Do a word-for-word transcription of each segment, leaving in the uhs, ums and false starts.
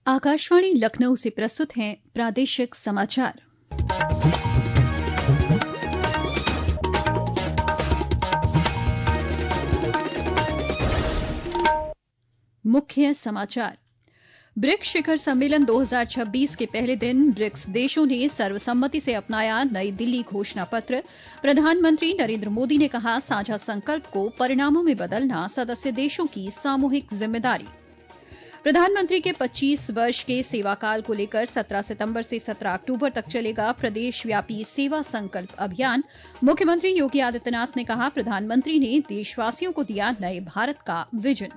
आकाशवाणी लखनऊ से प्रस्तुत हैं प्रादेशिक समाचार। मुख्य समाचार। ब्रिक्स शिखर सम्मेलन दो हज़ार छब्बीस के पहले दिन ब्रिक्स देशों ने सर्वसम्मति से अपनाया नई दिल्ली घोषणा पत्र। प्रधानमंत्री नरेंद्र मोदी ने कहा, साझा संकल्प को परिणामों में बदलना सदस्य देशों की सामूहिक जिम्मेदारी। प्रधानमंत्री के पच्चीस वर्ष के सेवाकाल को लेकर सत्रह सितंबर से सत्रह अक्टूबर तक चलेगा प्रदेश व्यापी सेवा संकल्प अभियान। मुख्यमंत्री योगी आदित्यनाथ ने कहा, प्रधानमंत्री ने देशवासियों को दिया नए भारत का विजन।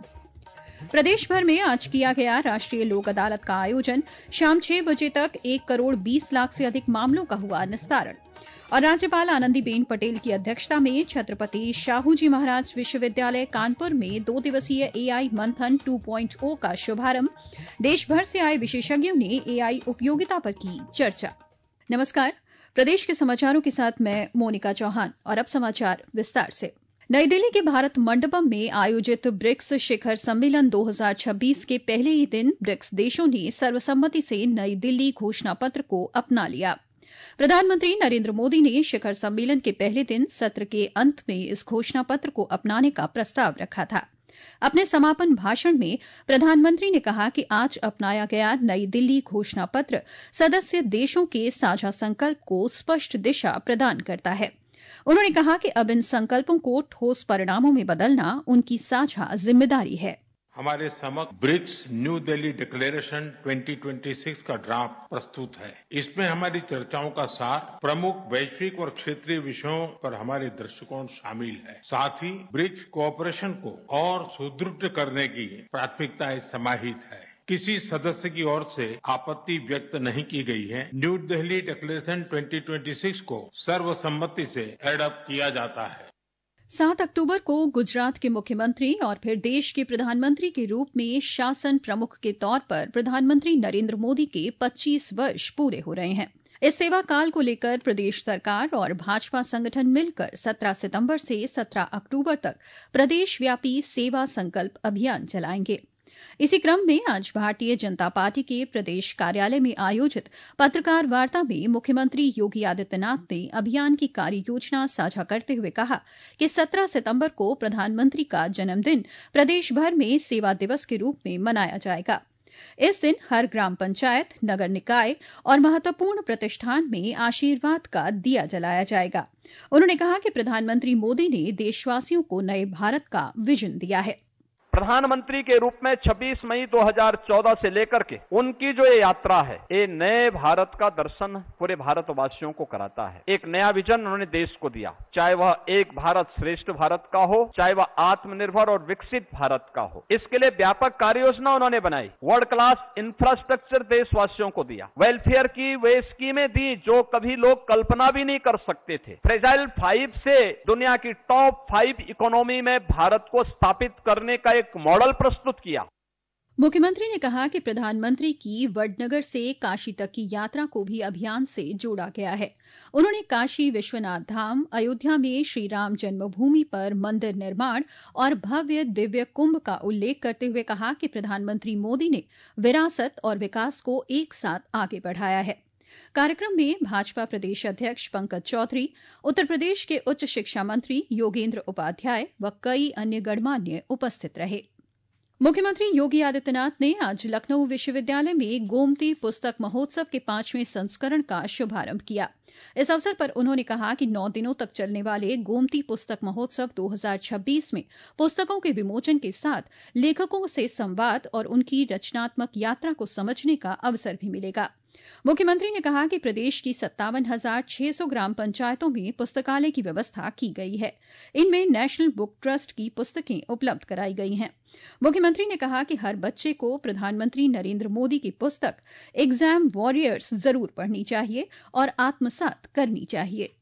प्रदेश भर में आज किया गया राष्ट्रीय लोक अदालत का आयोजन। शाम छह बजे तक एक करोड़ बीस लाख से अधिक मामलों का हुआ निस्तारण। और राज्यपाल आनंदीबेन पटेल की अध्यक्षता में छत्रपति शाहूजी महाराज विश्वविद्यालय कानपुर में दो दिवसीय एआई मंथन टू पॉइंट ओ का शुभारंभ। देश भर से आए विशेषज्ञों ने एआई उपयोगिता पर की चर्चा। नमस्कार, प्रदेश के समाचारों के साथ मैं मोनिका चौहान और अब समाचार विस्तार से। नई दिल्ली के भारत मंडपम में आयोजित ब्रिक्स शिखर सम्मेलन दो हज़ार छब्बीस के पहले ही दिन ब्रिक्स देशों ने सर्वसम्मति से नई दिल्ली घोषणा पत्र को अपना लिया। प्रधानमंत्री नरेंद्र मोदी ने शिखर सम्मेलन के पहले दिन सत्र के अंत में इस घोषणा पत्र को अपनाने का प्रस्ताव रखा था। अपने समापन भाषण में प्रधानमंत्री ने कहा कि आज अपनाया गया नई दिल्ली घोषणा पत्र सदस्य देशों के साझा संकल्प को स्पष्ट दिशा प्रदान करता है। उन्होंने कहा कि अब इन संकल्पों को ठोस परिणामों में बदलना उनकी साझा जिम्मेदारी है। हमारे समक्ष ब्रिक्स न्यू दिल्ली डिक्लेरेशन दो हज़ार छब्बीस का ड्राफ्ट प्रस्तुत है। इसमें हमारी चर्चाओं का सार, प्रमुख वैश्विक और क्षेत्रीय विषयों पर हमारे दृष्टिकोण शामिल है। साथ ही ब्रिक्स कोऑपरेशन को और सुदृढ़ करने की प्राथमिकताएं समाहित है। किसी सदस्य की ओर से आपत्ति व्यक्त नहीं की गई है। न्यू दिल्ली डिक्लेरेशन दो हज़ार छब्बीस को सर्वसम्मति से एडॉप्ट किया जाता है। सात अक्टूबर को गुजरात के मुख्यमंत्री और फिर देश के प्रधानमंत्री के रूप में शासन प्रमुख के तौर पर प्रधानमंत्री नरेंद्र मोदी के पच्चीस वर्ष पूरे हो रहे हैं। इस सेवा काल को लेकर प्रदेश सरकार और भाजपा संगठन मिलकर सत्रह सितंबर से सत्रह अक्टूबर तक प्रदेशव्यापी सेवा संकल्प अभियान चलाएंगे। इसी क्रम में आज भारतीय जनता पार्टी के प्रदेश कार्यालय में आयोजित पत्रकार वार्ता में मुख्यमंत्री योगी आदित्यनाथ ने अभियान की कार्य योजना साझा करते हुए कहा कि सत्रह सितंबर को प्रधानमंत्री का जन्मदिन प्रदेश भर में सेवा दिवस के रूप में मनाया जाएगा। इस दिन हर ग्राम पंचायत, नगर निकाय और महत्वपूर्ण प्रतिष्ठान में आशीर्वाद का दिया जलाया जाएगा। उन्होंने कहा कि प्रधानमंत्री मोदी ने देशवासियों को नए भारत का विजन दिया है। प्रधानमंत्री के रूप में छब्बीस मई दो हज़ार चौदह से लेकर के उनकी जो ये यात्रा है, ये नए भारत का दर्शन पूरे भारतवासियों को कराता है। एक नया विजन उन्होंने देश को दिया, चाहे वह एक भारत श्रेष्ठ भारत का हो, चाहे वह आत्मनिर्भर और विकसित भारत का हो। इसके लिए व्यापक कार्य योजना उन्होंने बनाई, वर्ल्ड क्लास इंफ्रास्ट्रक्चर देशवासियों को दिया, वेलफेयर की वे स्कीमें दी जो कभी लोग कल्पना भी नहीं कर सकते थे। फ्रेजाइल फाइव से दुनिया की टॉप फाइव इकोनॉमी में भारत को स्थापित करने का एक मॉडल प्रस्तुत किया। मुख्यमंत्री ने कहा कि प्रधानमंत्री की वडनगर से काशी तक की यात्रा को भी अभियान से जोड़ा गया है। उन्होंने काशी विश्वनाथ धाम, अयोध्या में श्री राम जन्मभूमि पर मंदिर निर्माण और भव्य दिव्य कुंभ का उल्लेख करते हुए कहा कि प्रधानमंत्री मोदी ने विरासत और विकास को एक साथ आगे बढ़ाया है। कार्यक्रम में भाजपा प्रदेश अध्यक्ष पंकज चौधरी, उत्तर प्रदेश के उच्च शिक्षा मंत्री योगेंद्र उपाध्याय व कई अन्य गणमान्य उपस्थित रहे। मुख्यमंत्री योगी आदित्यनाथ ने आज लखनऊ विश्वविद्यालय में गोमती पुस्तक महोत्सव के पांचवें संस्करण का शुभारंभ किया। इस अवसर पर उन्होंने कहा कि नौ दिनों तक चलने वाले गोमती पुस्तक महोत्सव दो हज़ार छब्बीस में पुस्तकों के विमोचन के साथ लेखकों से संवाद और उनकी रचनात्मक यात्रा को समझने का अवसर भी मिलेगा। मुख्यमंत्री ने कहा कि प्रदेश की सत्तावन हजार छह सौ ग्राम पंचायतों में पुस्तकालय की व्यवस्था की गई है। इनमें नेशनल बुक ट्रस्ट की पुस्तकें उपलब्ध कराई गई हैं। मुख्यमंत्री ने कहा कि हर बच्चे को प्रधानमंत्री नरेंद्र मोदी की पुस्तक एग्जाम वॉरियर्स जरूर पढ़नी चाहिए और आत्मसात करनी चाहिए।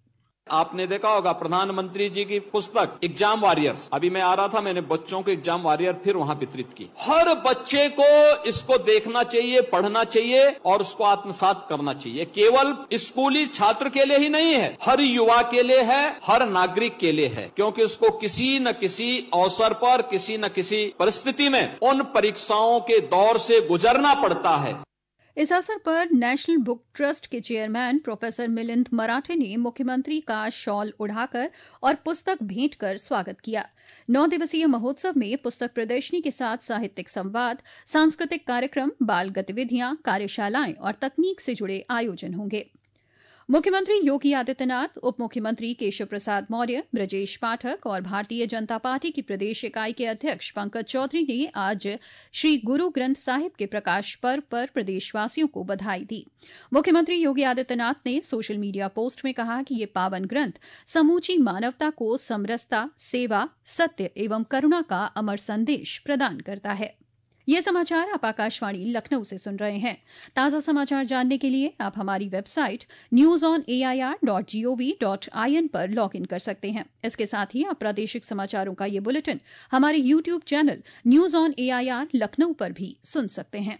आपने देखा होगा प्रधानमंत्री जी की पुस्तक एग्जाम वॉरियर्स, अभी मैं आ रहा था, मैंने बच्चों को एग्जाम वॉरियर फिर वहां वितरित की। हर बच्चे को इसको देखना चाहिए, पढ़ना चाहिए और उसको आत्मसात करना चाहिए। केवल स्कूली छात्र के लिए ही नहीं है, हर युवा के लिए है, हर नागरिक के लिए है, क्योंकि उसको किसी न किसी अवसर पर, किसी न किसी परिस्थिति में उन परीक्षाओं के दौर से गुजरना पड़ता है। इस अवसर पर नेशनल बुक ट्रस्ट के चेयरमैन प्रोफेसर मिलिंद मराठे ने मुख्यमंत्री का शॉल उड़ाकर और पुस्तक भेंट कर स्वागत किया। नौ दिवसीय महोत्सव में पुस्तक प्रदर्शनी के साथ साहित्यिक संवाद, सांस्कृतिक कार्यक्रम, बाल गतिविधियां, कार्यशालाएं और तकनीक से जुड़े आयोजन होंगे। मुख्यमंत्री योगी आदित्यनाथ, उप मुख्यमंत्री केशव प्रसाद मौर्य, ब्रजेश पाठक और भारतीय जनता पार्टी की प्रदेश इकाई के अध्यक्ष पंकज चौधरी ने आज श्री गुरु ग्रंथ साहिब के प्रकाश पर्व पर प्रदेशवासियों को बधाई दी। मुख्यमंत्री योगी आदित्यनाथ ने सोशल मीडिया पोस्ट में कहा कि ये पावन ग्रंथ समूची मानवता को समरसता, सेवा, सत्य एवं करुणा का अमर संदेश प्रदान करता है। ये समाचार आप आकाशवाणी लखनऊ से सुन रहे हैं। ताजा समाचार जानने के लिए आप हमारी website news on A I R dot G O V dot I N पर लॉग इन कर सकते हैं। इसके साथ ही आप प्रादेशिक समाचारों का ये बुलेटिन हमारे YouTube channel news on A I R Lucknow पर भी सुन सकते हैं।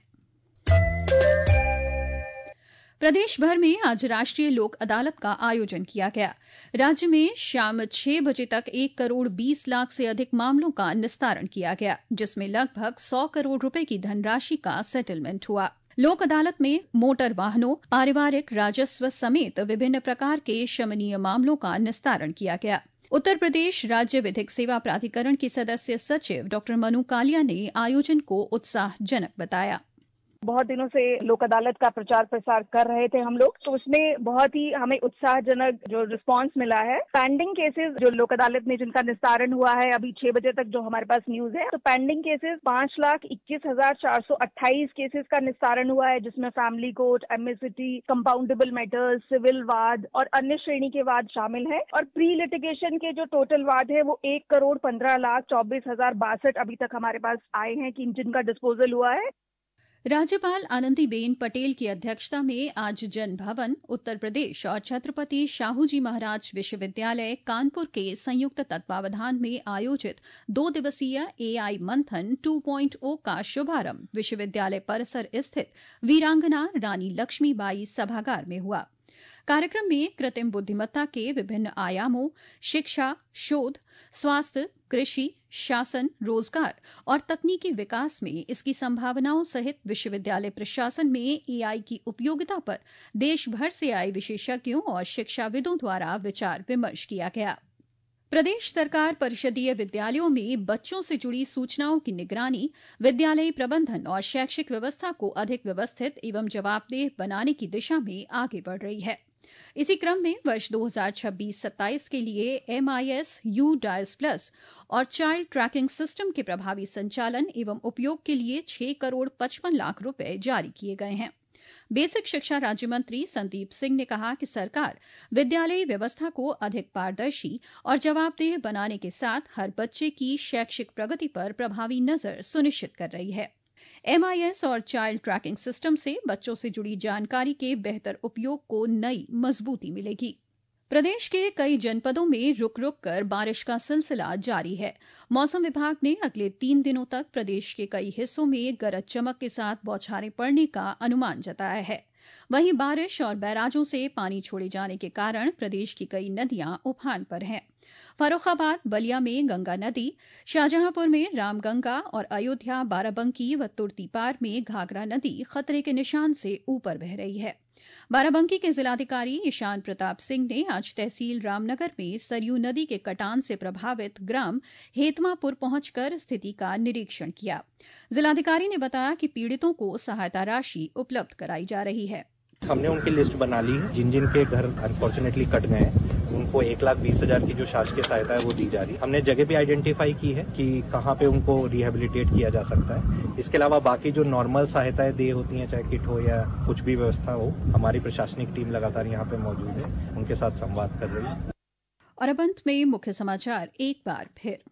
प्रदेश भर में आज राष्ट्रीय लोक अदालत का आयोजन किया गया। राज्य में शाम छह बजे तक एक करोड़ बीस लाख से अधिक मामलों का निस्तारण किया गया, जिसमें लगभग सौ करोड़ रुपए की धनराशि का सेटलमेंट हुआ। लोक अदालत में मोटर वाहनों, पारिवारिक राजस्व समेत विभिन्न प्रकार के शमनीय मामलों का निस्तारण किया गया। उत्तर प्रदेश राज्य विधिक सेवा प्राधिकरण के सदस्य सचिव डॉक्टर मनु कालिया ने आयोजन को उत्साहजनक बताया। बहुत दिनों से लोक अदालत का प्रचार प्रसार कर रहे थे हम लोग, तो उसमें बहुत ही हमें उत्साहजनक जो रिस्पांस मिला है। पेंडिंग केसेस जो लोक अदालत में जिनका निस्तारण हुआ है अभी छह बजे तक जो हमारे पास न्यूज है, तो पेंडिंग केसेस पांच लाख इक्कीस हजार चार सौ अट्ठाईस केसेस का निस्तारण हुआ है, जिसमें family court, MST, compoundable matters, civil वाद और अन्य श्रेणी के वाद शामिल है। और प्री लिटिगेशन के जो टोटल वाद है वो एक करोड़ पंद्रह लाख चौबीस हजार बासठ अभी तक हमारे पास आए हैं कि जिनका डिस्पोजल हुआ है। राज्यपाल आनंदीबेन पटेल की अध्यक्षता में आज जन भवन, उत्तर प्रदेश और छत्रपति शाहूजी महाराज विश्वविद्यालय कानपुर के संयुक्त तत्वावधान में आयोजित दो दिवसीय एआई मंथन टू पॉइंट ओ का शुभारंभ विश्वविद्यालय परिसर स्थित वीरांगना रानी लक्ष्मीबाई सभागार में हुआ। कार्यक्रम में कृत्रिम बुद्धिमत्ता के विभिन्न आयामों, शिक्षा, शोध, स्वास्थ्य, कृषि, शासन, रोजगार और तकनीकी विकास में इसकी संभावनाओं सहित विश्वविद्यालय प्रशासन में एआई की उपयोगिता पर देश भर से आए विशेषज्ञों और शिक्षाविदों द्वारा विचार विमर्श किया गया। प्रदेश सरकार परिषदीय विद्यालयों में बच्चों से जुड़ी सूचनाओं की निगरानी, विद्यालयी प्रबंधन और शैक्षिक व्यवस्था को अधिक व्यवस्थित एवं जवाबदेह बनाने की दिशा में आगे बढ़ रही है। इसी क्रम में वर्ष दो हज़ार छब्बीस सत्ताईस के लिए एमआईएस, यू डायस प्लस और चाइल्ड ट्रैकिंग सिस्टम के प्रभावी संचालन एवं उपयोग के लिए छह करोड़ पचपन लाख रुपए जारी किए गए हैं। बेसिक शिक्षा राज्य मंत्री संदीप सिंह ने कहा कि सरकार विद्यालयी व्यवस्था को अधिक पारदर्शी और जवाबदेह बनाने के साथ हर बच्चे की शैक्षिक प्रगति पर प्रभावी नजर सुनिश्चित कर रही है। एमआईएस और चाइल्ड ट्रैकिंग सिस्टम से बच्चों से जुड़ी जानकारी के बेहतर उपयोग को नई मजबूती मिलेगी। प्रदेश के कई जनपदों में रुक रुक कर बारिश का सिलसिला जारी है। मौसम विभाग ने अगले तीन दिनों तक प्रदेश के कई हिस्सों में गरज चमक के साथ बौछारें पड़ने का अनुमान जताया है। वहीं बारिश और बैराजों से पानी छोड़े जाने के कारण प्रदेश की कई नदियां उफान पर हैं। फर्रुखाबाद, बलिया में गंगा नदी, शाहजहांपुर में रामगंगा और अयोध्या, बाराबंकी व तुर्तीपार में घाघरा नदी खतरे के निशान से ऊपर बह रही है। बाराबंकी के जिलाधिकारी ईशान प्रताप सिंह ने आज तहसील रामनगर में सरयू नदी के कटान से प्रभावित ग्राम हेतमापुर पहुंचकर स्थिति का निरीक्षण किया। जिलाधिकारी ने बताया कि पीड़ितों को सहायता राशि उपलब्ध कराई जा रही है। हमने उनकी लिस्ट बना ली है, जिन जिन के घर अनफॉर्चुनेटली कट गए हैं उनको एक लाख बीस हजार की जो शासकीय सहायता है वो दी जा रही है। हमने जगह भी आइडेंटिफाई की है कि कहाँ पे उनको रिहेबिलिटेट किया जा सकता है। इसके अलावा बाकी जो नॉर्मल सहायताएं दे होती हैं, चाहे किट हो या कुछ भी व्यवस्था हो, हमारी प्रशासनिक टीम लगातार यहाँ पे मौजूद है, उनके साथ संवाद कर रही है। और अब अंत में मुख्य समाचार एक बार फिर।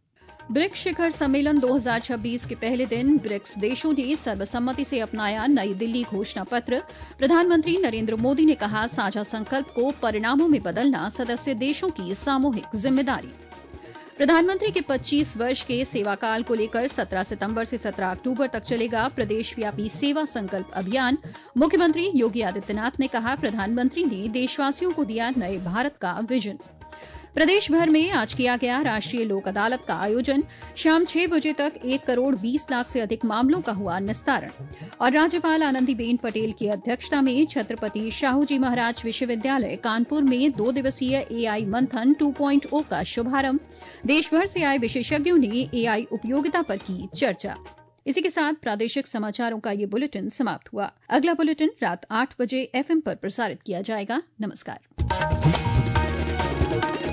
ब्रिक्स शिखर सम्मेलन दो हज़ार छब्बीस के पहले दिन ब्रिक्स देशों ने सर्वसम्मति से अपनाया नई दिल्ली घोषणा पत्र। प्रधानमंत्री नरेंद्र मोदी ने कहा, साझा संकल्प को परिणामों में बदलना सदस्य देशों की सामूहिक जिम्मेदारी। प्रधानमंत्री के पच्चीस वर्ष के सेवाकाल को लेकर सत्रह सितंबर से सत्रह अक्टूबर तक चलेगा प्रदेशव्यापी सेवा संकल्प अभियान। मुख्यमंत्री योगी आदित्यनाथ ने कहा, प्रधानमंत्री ने देशवासियों को दिया नए भारत का विजन। प्रदेश भर में आज किया गया राष्ट्रीय लोक अदालत का आयोजन। शाम छह बजे तक एक करोड़ बीस लाख से अधिक मामलों का हुआ निस्तारण। और राज्यपाल आनंदीबेन पटेल की अध्यक्षता में छत्रपति शाहूजी महाराज विश्वविद्यालय कानपुर में दो दिवसीय एआई मंथन टू पॉइंट ओ का शुभारंभ। देश भर से आए विशेषज्ञों ने एआई उपयोगिता पर की चर्चा। इसी के साथ प्रादेशिक समाचारों का ये बुलेटिन समाप्त हुआ। अगला बुलेटिन रात आठ बजे एफएम पर प्रसारित किया जाएगा। नमस्कार।